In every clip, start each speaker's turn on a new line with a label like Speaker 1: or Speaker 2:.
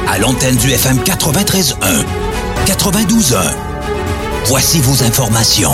Speaker 1: à l'antenne du FM 93.1, 92.1. Voici vos informations.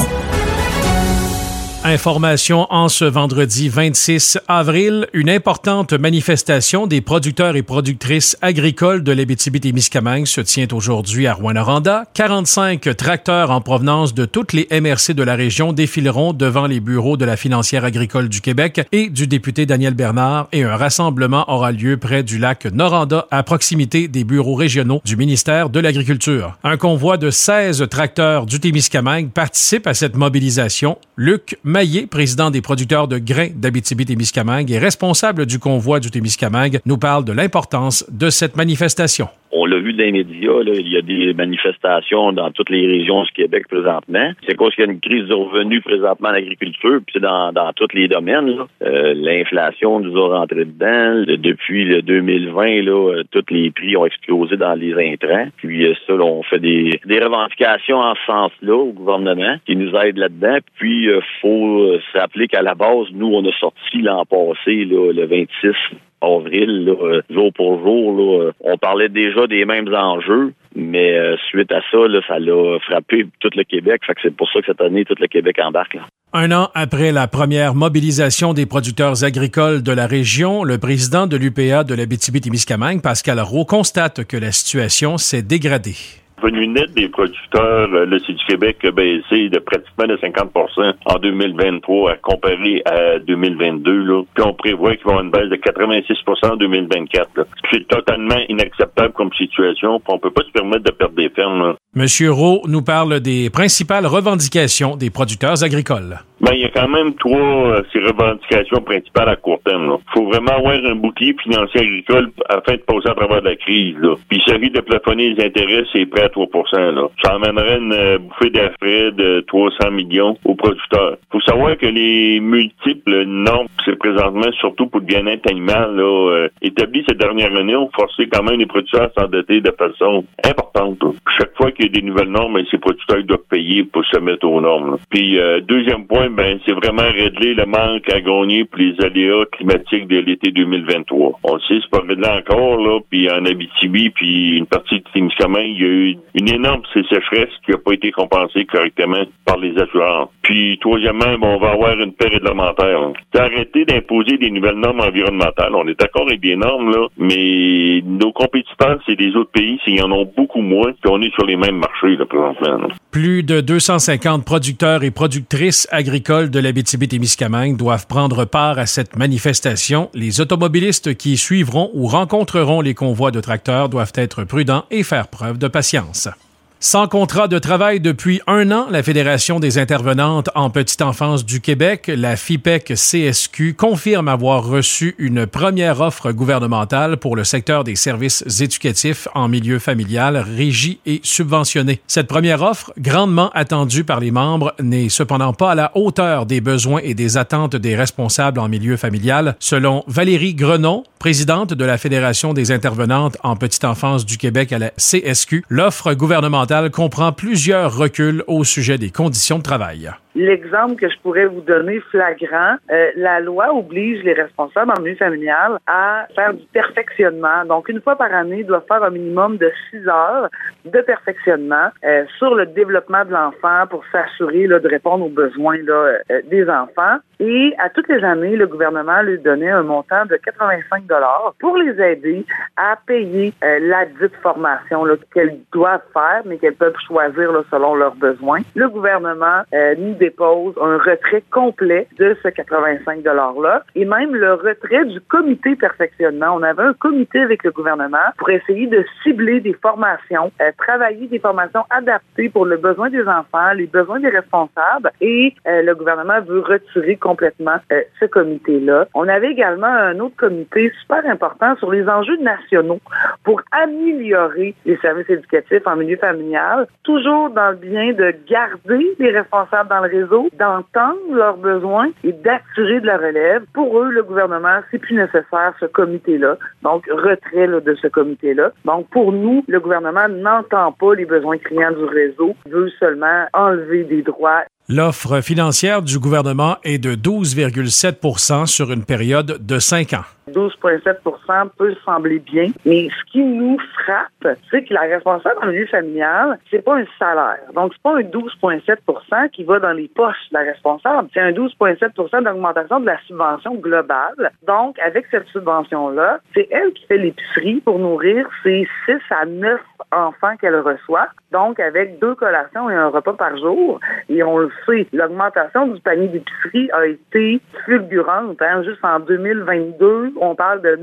Speaker 2: Information en ce vendredi 26 avril, une importante manifestation des producteurs et productrices agricoles de l'Abitibi-Témiscamingue se tient aujourd'hui à Rouyn-Noranda. 45 tracteurs en provenance de toutes les MRC de la région défileront devant les bureaux de la financière agricole du Québec et du député Daniel Bernard et un rassemblement aura lieu près du lac Noranda à proximité des bureaux régionaux du ministère de l'Agriculture. Un convoi de 16 tracteurs du Témiscamingue participe à cette mobilisation. Luc Maillé, président des producteurs de grains d'Abitibi-Témiscamingue et responsable du convoi du Témiscamingue, nous parle de l'importance de cette manifestation.
Speaker 3: On l'a vu dans les médias, là, il y a des manifestations dans toutes les régions du Québec présentement. C'est cause qu'il y a une crise de revenus présentement en agriculture, puis c'est dans tous les domaines. Là. L'inflation nous a rentré dedans. Depuis le 2020, là, tous les prix ont explosé dans les intrants. Puis ça, là, on fait des revendications en ce sens-là au gouvernement qui nous aide là-dedans. Puis faut se rappeler qu'à la base, nous, on a sorti l'an passé, là, le 26 avril, là, jour pour jour, là, on parlait déjà des mêmes enjeux, mais suite à ça, là, ça l'a frappé tout le Québec. Fait que c'est pour ça que cette année, tout le Québec embarque. Là.
Speaker 2: Un an après la première mobilisation des producteurs agricoles de la région, le président de l'UPA de l'Abitibi-Témiscamingue, Pascal Roux, constate que la situation s'est dégradée.
Speaker 4: Le revenu net des producteurs, là, c'est du Québec a baissé de pratiquement de 50% en 2023 à comparer à 2022. Là. Puis on prévoit qu'il va y avoir une baisse de 86% en 2024. Là. C'est totalement inacceptable comme situation. Puis on peut pas se permettre de perdre des fermes. Là.
Speaker 2: Monsieur Roux nous parle des principales revendications des producteurs agricoles.
Speaker 4: Ben, il y a quand même ces revendications principales à court terme. Il faut vraiment avoir un bouclier financier agricole afin de passer à travers la crise. Là. Puis il s'agit de plafonner les intérêts, c'est prêt à 3%. Là. Ça amènerait une bouffée d'air frais de 300 millions aux producteurs. Il faut savoir que les multiples normes, c'est présentement surtout pour le bien-être animal, là, établies ces dernières années, ont forcé quand même les producteurs à s'endetter de façon importante. Là. Chaque fois qu'il y a des nouvelles normes, ces producteurs doivent payer pour se mettre aux normes. Là. Puis deuxième point, c'est vraiment régler le manque à gagner pour les aléas climatiques de l'été 2023. On le sait, c'est pas réglé encore, là, puis en Abitibi, puis une partie de Témiscamingue, il y a eu une énorme sécheresse qui n'a pas été compensée correctement par les assurances. Puis, troisièmement, on va avoir une paix réglementaire. Hein. C'est arrêter d'imposer des nouvelles normes environnementales. On est d'accord avec des normes, là, mais nos compétiteurs, c'est des autres pays, ils en ont beaucoup moins, puis on est sur les mêmes marchés, là, présentement. Là.
Speaker 2: Plus de 250 producteurs et productrices agricoles de l'Abitibi-Témiscamingue doivent prendre part à cette manifestation. Les automobilistes qui suivront ou rencontreront les convois de tracteurs doivent être prudents et faire preuve de patience. Sans contrat de travail depuis 1 an, la Fédération des intervenantes en petite enfance du Québec, la FIPEC-CSQ, confirme avoir reçu une première offre gouvernementale pour le secteur des services éducatifs en milieu familial, régi et subventionné. Cette première offre, grandement attendue par les membres, n'est cependant pas à la hauteur des besoins et des attentes des responsables en milieu familial. Selon Valérie Grenon, présidente de la Fédération des intervenantes en petite enfance du Québec à la CSQ, l'offre gouvernementale comprend plusieurs reculs au sujet des conditions de travail.
Speaker 5: L'exemple que je pourrais vous donner flagrant, la loi oblige les responsables en milieu familial à faire du perfectionnement. Donc, une fois par année, ils doivent faire un minimum de 6 heures de perfectionnement sur le développement de l'enfant pour s'assurer là, de répondre aux besoins là, des enfants. Et à toutes les années, le gouvernement lui donnait un montant de 85 $ pour les aider à payer la dite formation là, qu'elles doivent faire, mais qu'elles peuvent choisir là, selon leurs besoins. Le gouvernement nous dépose un retrait complet de ce 85 $-là et même le retrait du comité perfectionnement. On avait un comité avec le gouvernement pour essayer de cibler des formations, travailler des formations adaptées pour le besoin des enfants, les besoins des responsables et le gouvernement veut retirer complètement ce comité-là. On avait également un autre comité super important sur les enjeux nationaux pour améliorer les services éducatifs en milieu familial, toujours dans le bien de garder les responsables dans le réseau, d'entendre leurs besoins et d'assurer de la relève. Pour eux, le gouvernement, c'est plus nécessaire ce comité-là. Donc, retrait là, de ce comité-là. Donc, pour nous, le gouvernement n'entend pas les besoins criants du réseau, veut seulement enlever des droits.
Speaker 2: L'offre financière du gouvernement est de 12,7 % sur une période de 5 ans.
Speaker 5: 12,7 peut sembler bien. Mais ce qui nous frappe, c'est que la responsable en milieu familial, c'est pas un salaire. Donc, c'est pas un 12,7 qui va dans les poches de la responsable. C'est un 12,7 d'augmentation de la subvention globale. Donc, avec cette subvention-là, c'est elle qui fait l'épicerie pour nourrir ses 6 à 9 enfants qu'elle reçoit. Donc, avec 2 collations et un repas par jour. Et on le sait, l'augmentation du panier d'épicerie a été fulgurante. Juste en 2022, on parle de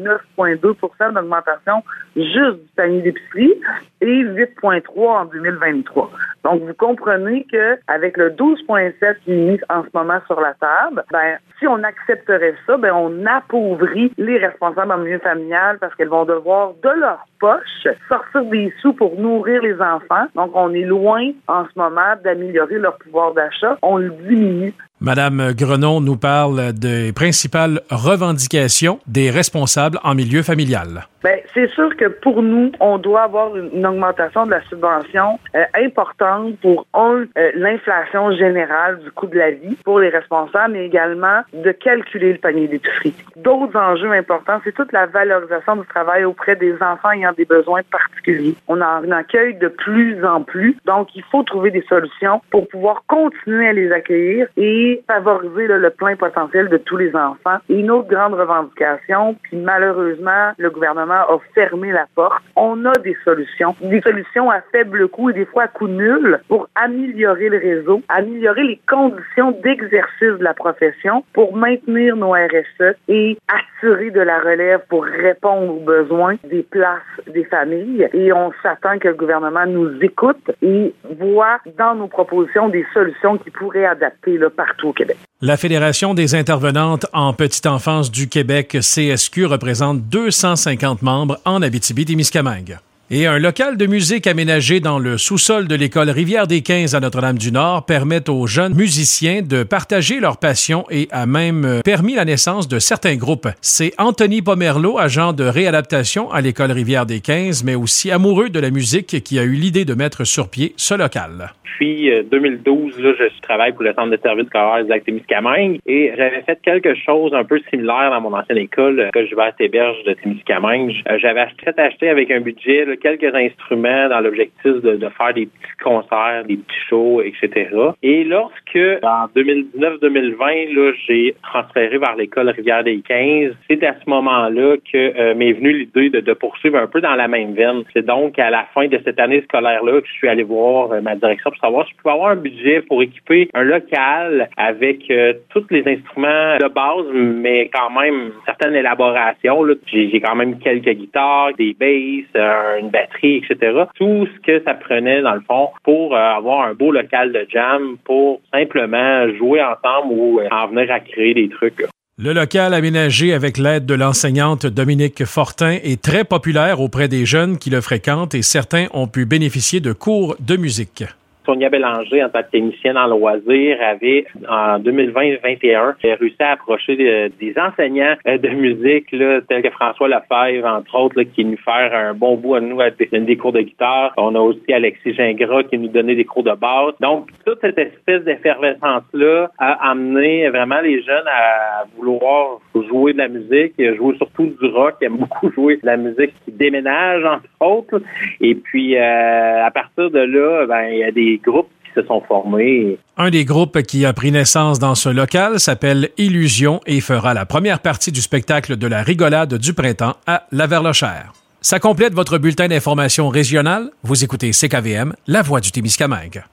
Speaker 5: 9,2 d'augmentation juste du panier d'épicerie et 8,3 en 2023. Donc, vous comprenez que avec le 12,7 qui est mis en ce moment sur la table, si on accepterait ça, on appauvrit les responsables en milieu familial parce qu'elles vont devoir de leur poche sortir des sous pour nourrir les enfants. Donc, on est loin en ce moment d'améliorer leur pouvoir d'achat. On le diminue.
Speaker 2: Madame Grenon nous parle des principales revendications des responsables en milieu familial.
Speaker 5: C'est sûr que pour nous, on doit avoir une augmentation de la subvention importante pour, l'inflation générale du coût de la vie pour les responsables, mais également de calculer le panier d'épicerie. D'autres enjeux importants, c'est toute la valorisation du travail auprès des enfants ayant des besoins particuliers. On en accueille de plus en plus, donc il faut trouver des solutions pour pouvoir continuer à les accueillir et favoriser le plein potentiel de tous les enfants. Et une autre grande revendication, puis malheureusement, le gouvernement a fermé la porte. On a des solutions à faible coût et des fois à coût nul pour améliorer le réseau, améliorer les conditions d'exercice de la profession pour maintenir nos RSE et assurer de la relève pour répondre aux besoins des places des familles. Et on s'attend que le gouvernement nous écoute et voit dans nos propositions des solutions qui pourraient adapter partout au Québec.
Speaker 2: La Fédération des intervenantes en petite enfance du Québec, CSQ, représente 250 membres en Abitibi-Témiscamingue. Et un local de musique aménagé dans le sous-sol de l'école Rivière-des-Quinze à Notre-Dame-du-Nord permet aux jeunes musiciens de partager leur passion et a même permis la naissance de certains groupes. C'est Anthony Pomerleau, agent de réadaptation à l'école Rivière-des-Quinze, mais aussi amoureux de la musique, qui a eu l'idée de mettre sur pied ce local.
Speaker 6: Depuis 2012, je travaille pour le Centre de services scolaires de Témiscamingue et j'avais fait quelque chose un peu similaire dans mon ancienne école, l'école Gilbert-Héberge de Témiscamingue. J'avais acheté avec un budget quelques instruments dans l'objectif de faire des petits concerts, des petits shows, etc. Et lorsque, en 2019-2020, j'ai transféré vers l'école Rivière-des-Quinze, c'est à ce moment-là que m'est venue l'idée de poursuivre un peu dans la même veine. C'est donc à la fin de cette année scolaire-là que je suis allé voir ma direction pour savoir si je pouvais avoir un budget pour équiper un local avec tous les instruments de base, mais quand même une certaine élaboration. J'ai quand même quelques guitares, des basses, une batterie, etc. Tout ce que ça prenait, dans le fond, pour avoir un beau local de jam, pour simplement jouer ensemble ou en venir à créer des trucs.
Speaker 2: Le local aménagé avec l'aide de l'enseignante Dominique Fortin est très populaire auprès des jeunes qui le fréquentent et certains ont pu bénéficier de cours de musique.
Speaker 6: Sonia Bélanger, en tant que technicienne en loisirs, avait, en 2020-2021, réussi à approcher des enseignants de musique, tels que François Lefebvre, entre autres, qui est venu faire un bon bout à nous à donner des cours de guitare. On a aussi Alexis Gingras qui nous donnait des cours de basse. Donc, toute cette espèce d'effervescence-là a amené vraiment les jeunes à vouloir jouer de la musique, jouer surtout du rock, aiment beaucoup jouer de la musique qui déménage, entre autres. Et puis, à partir de là, il y a des groupes qui se sont formés.
Speaker 2: Un des groupes qui a pris naissance dans ce local s'appelle Illusion et fera la première partie du spectacle de la rigolade du printemps à Laverlochère. Ça complète votre bulletin d'information régionale. Vous écoutez CKVM, la voix du Témiscamingue.